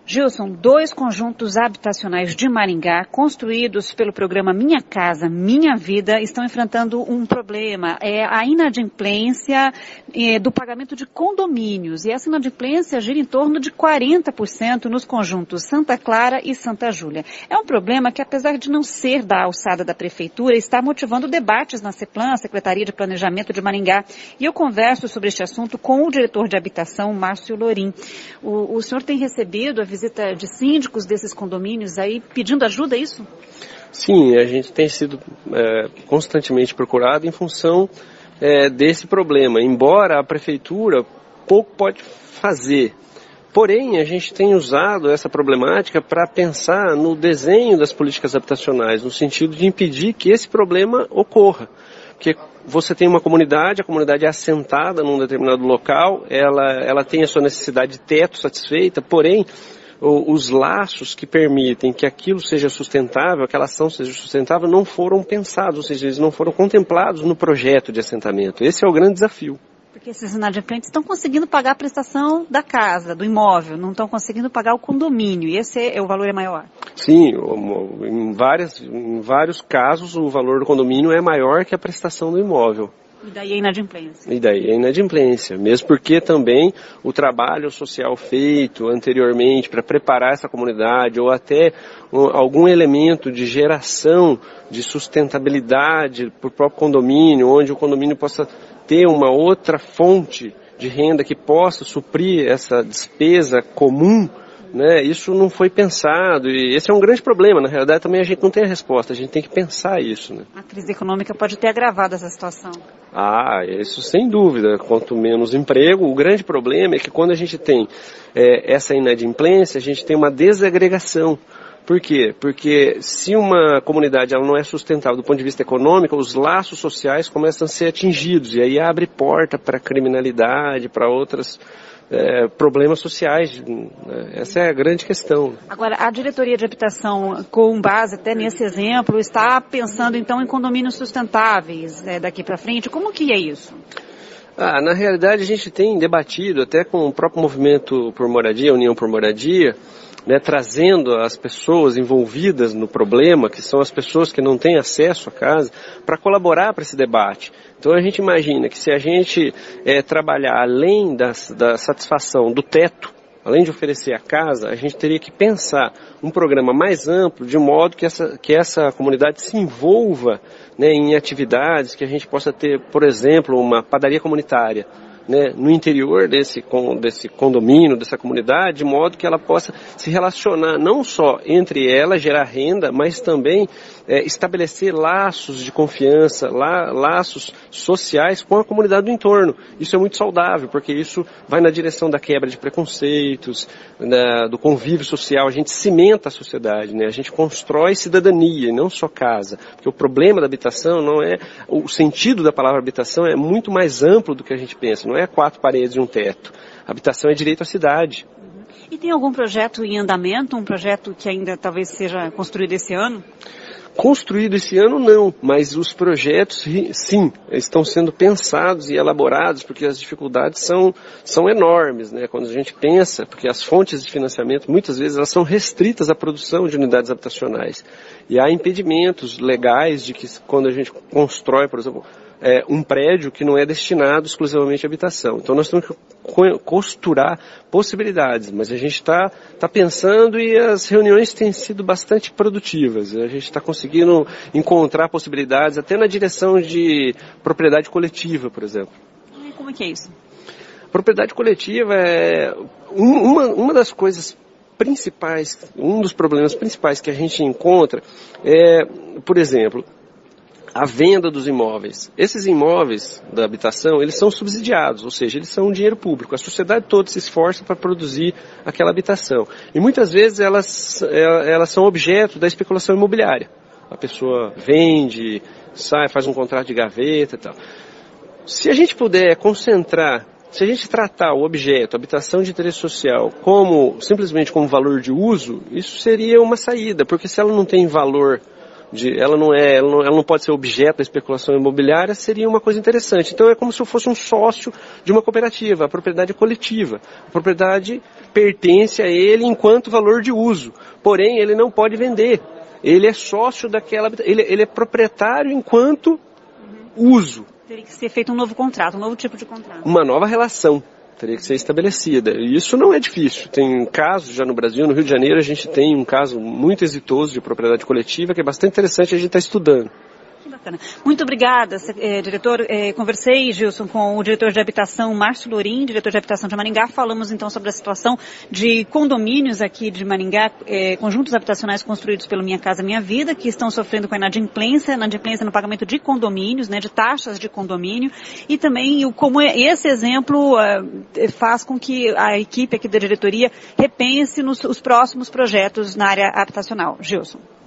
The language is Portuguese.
Gilson, 2 conjuntos habitacionais de Maringá, construídos pelo programa Minha Casa, Minha Vida, estão enfrentando um problema, a inadimplência do pagamento de condomínios. E essa inadimplência gira em torno de 40% nos conjuntos Santa Clara e Santa Júlia. É um problema que, apesar de não ser da alçada da Prefeitura, está motivando debates na CEPLAN, Secretaria de Planejamento de Maringá. E eu converso sobre este assunto com o diretor de habitação, Márcio Lorim. O senhor tem recebido a visita de síndicos desses condomínios aí pedindo ajuda, é isso? Sim, a gente tem sido constantemente procurado em função desse problema, embora a Prefeitura pouco pode fazer. Porém, a gente tem usado essa problemática para pensar no desenho das políticas habitacionais, no sentido de impedir que esse problema ocorra. Porque você tem uma comunidade, a comunidade é assentada num determinado local, ela tem a sua necessidade de teto satisfeita, porém, os laços que permitem que aquilo seja sustentável, aquela ação seja sustentável, não foram pensados, ou seja, eles não foram contemplados no projeto de assentamento. Esse é o grande desafio. Porque esses inadimplentes estão conseguindo pagar a prestação da casa, do imóvel, não estão conseguindo pagar o condomínio, e esse o valor é maior. Sim, em vários casos o valor do condomínio é maior que a prestação do imóvel. E daí a inadimplência. E daí a inadimplência, mesmo porque também o trabalho social feito anteriormente para preparar essa comunidade ou até algum elemento de geração de sustentabilidade para o próprio condomínio, onde o condomínio possa ter uma outra fonte de renda que possa suprir essa despesa comum, né? Isso não foi pensado e esse é um grande problema. Na realidade também a gente não tem a resposta, a gente tem que pensar isso, né? A crise econômica pode ter agravado essa situação. Isso sem dúvida. Quanto menos emprego, o grande problema é que quando a gente tem essa inadimplência, a gente tem uma desagregação. Por quê? Porque se uma comunidade ela não é sustentável do ponto de vista econômico, os laços sociais começam a ser atingidos e aí abre porta para criminalidade, para outros problemas sociais. Essa é a grande questão. Agora, a diretoria de habitação, com base até nesse exemplo, está pensando então em condomínios sustentáveis daqui para frente. Como que é isso? Na realidade a gente tem debatido até com o próprio movimento por moradia, União por Moradia, trazendo as pessoas envolvidas no problema, que são as pessoas que não têm acesso à casa, para colaborar para esse debate. Então a gente imagina que se a gente trabalhar além da satisfação do teto, além de oferecer a casa, a gente teria que pensar um programa mais amplo, de modo que essa comunidade se envolva em atividades, que a gente possa ter, por exemplo, uma padaria comunitária, no interior desse condomínio, dessa comunidade, de modo que ela possa se relacionar não só entre ela, gerar renda, mas também estabelecer laços de confiança, laços sociais com a comunidade do entorno. Isso é muito saudável, porque isso vai na direção da quebra de preconceitos, do convívio social. A gente cimenta a sociedade, a gente constrói cidadania, e não só casa. Porque o problema da habitação não é... O sentido da palavra habitação é muito mais amplo do que a gente pensa. Não é 4 paredes e um teto. A habitação é direito à cidade. E tem algum projeto em andamento, um projeto que ainda talvez seja construído esse ano? Construído esse ano não, mas os projetos sim, estão sendo pensados e elaborados porque as dificuldades são enormes, quando a gente pensa, porque as fontes de financiamento muitas vezes elas são restritas à produção de unidades habitacionais e há impedimentos legais de que quando a gente constrói, por exemplo, um prédio que não é destinado exclusivamente à habitação. Então nós temos que costurar possibilidades, mas a gente está pensando e as reuniões têm sido bastante produtivas. A gente está conseguindo encontrar possibilidades até na direção de propriedade coletiva, por exemplo. E como é que é isso? Propriedade coletiva é uma das coisas principais, um dos problemas principais que a gente encontra por exemplo, a venda dos imóveis. Esses imóveis da habitação, eles são subsidiados, ou seja, eles são um dinheiro público. A sociedade toda se esforça para produzir aquela habitação. E muitas vezes elas são objeto da especulação imobiliária. A pessoa vende, sai, faz um contrato de gaveta e tal. Se a gente puder concentrar, se a gente tratar o objeto, a habitação de interesse social, simplesmente como valor de uso, isso seria uma saída, porque se ela não tem valor ela não pode ser objeto da especulação imobiliária, seria uma coisa interessante. Então é como se eu fosse um sócio de uma cooperativa, a propriedade é coletiva. A propriedade pertence a ele enquanto valor de uso, porém ele não pode vender. Ele é sócio daquela, ele é proprietário enquanto uso. Teria que ser feito um novo contrato, um novo tipo de contrato. Uma nova relação teria que ser estabelecida. E isso não é difícil. Tem casos já no Brasil, no Rio de Janeiro, a gente tem um caso muito exitoso de propriedade coletiva que é bastante interessante, a gente está estudando. Bacana. Muito obrigada, diretor. Conversei, Gilson, com o diretor de habitação, Márcio Lourim, diretor de habitação de Maringá. Falamos então sobre a situação de condomínios aqui de Maringá, conjuntos habitacionais construídos pelo Minha Casa Minha Vida, que estão sofrendo com a inadimplência no pagamento de condomínios, né, de taxas de condomínio, e também como esse exemplo faz com que a equipe aqui da diretoria repense os próximos projetos na área habitacional. Gilson.